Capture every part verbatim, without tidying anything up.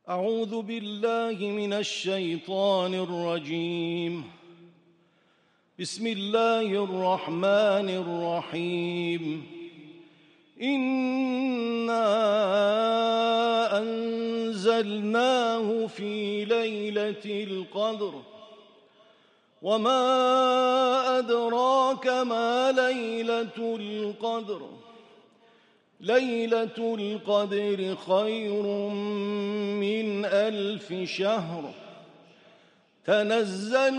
أعوذ بالله من الشيطان الرجيم. بسم الله الرحمن الرحيم. إنا أنزلناه في ليلة القدر وما أدراك ما ليلة القدر ليلة القدر خير من ألف شهر. تنزل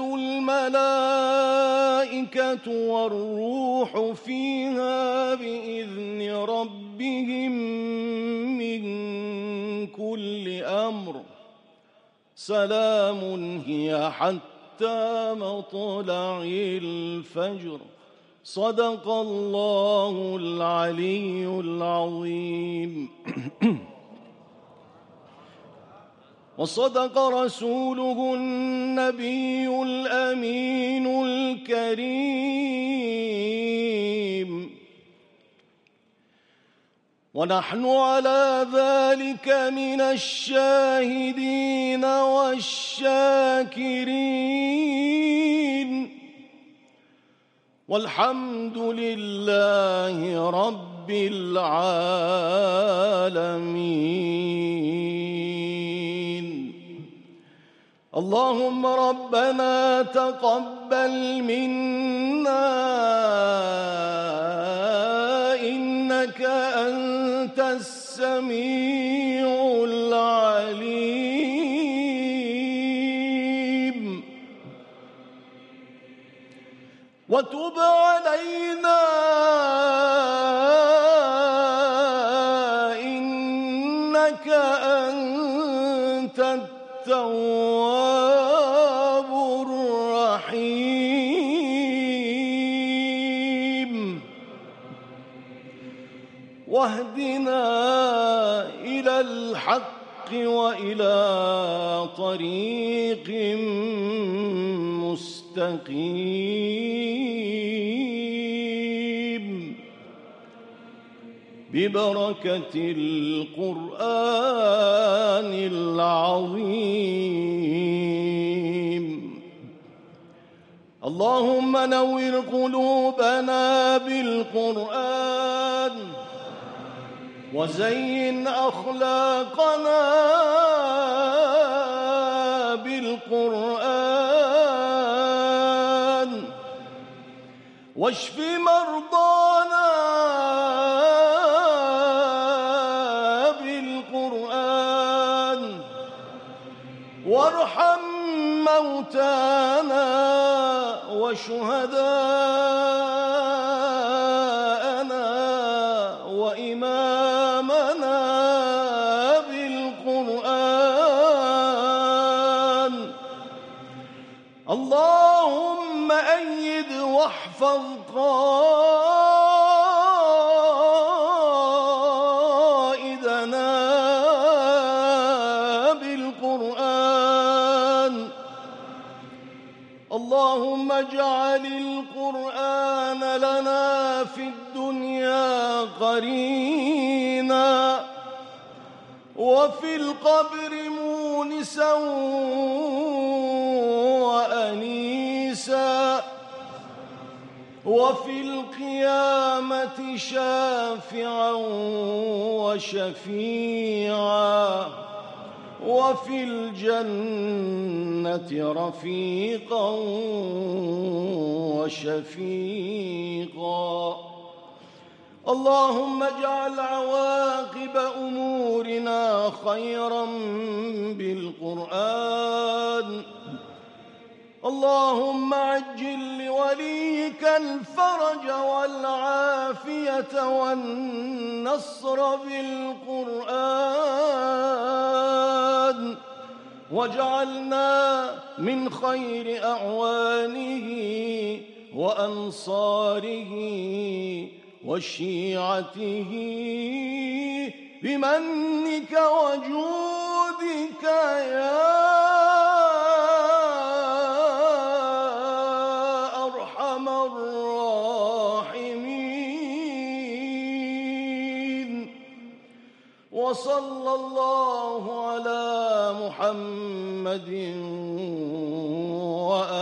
الملائكة والروح فيها بإذن ربهم من كل أمر. سلام هي حتى مطلع الفجر. صدق الله العلي العظيم. وصدق رسوله النبي الأمين الكريم. ونحن على ذلك من الشاهدين والشاكرين، والحمد لله رب العالمين. اللهم ربنا تقبل منا إنك أنت السميع العليم، وتب علينا إنك أنت التواب الرحيم. واهدنا إلى الحق وإلى طريق مستقيم ببركة القرآن العظيم. اللهم نور قلوبنا بالقرآن، وزين أخلاقنا بالقرآن، واشف مرضانا بالقرآن، وارحم موتانا وشهداءنا وإمامنا بالقرآن. اللهم أيد واحفظ قائدنا بالقرآن. اللهم اجعل القرآن لنا في الدنيا قرينا، وفي القبر مونسا وأنيسا، وفي القيامة شافعا وشفيعا، وفي الجنة رفيقا وشفيقا. اللهم اجعل عواقب أمورنا خيرا بالقرآن. اللهم عجل لوليك الفرج والعافية والنصر بالقرآن، واجعلنا من خير أعوانه وأنصاره وشيعته بمنك وجودك يا أرحم الراحمين. وصلى الله على محمد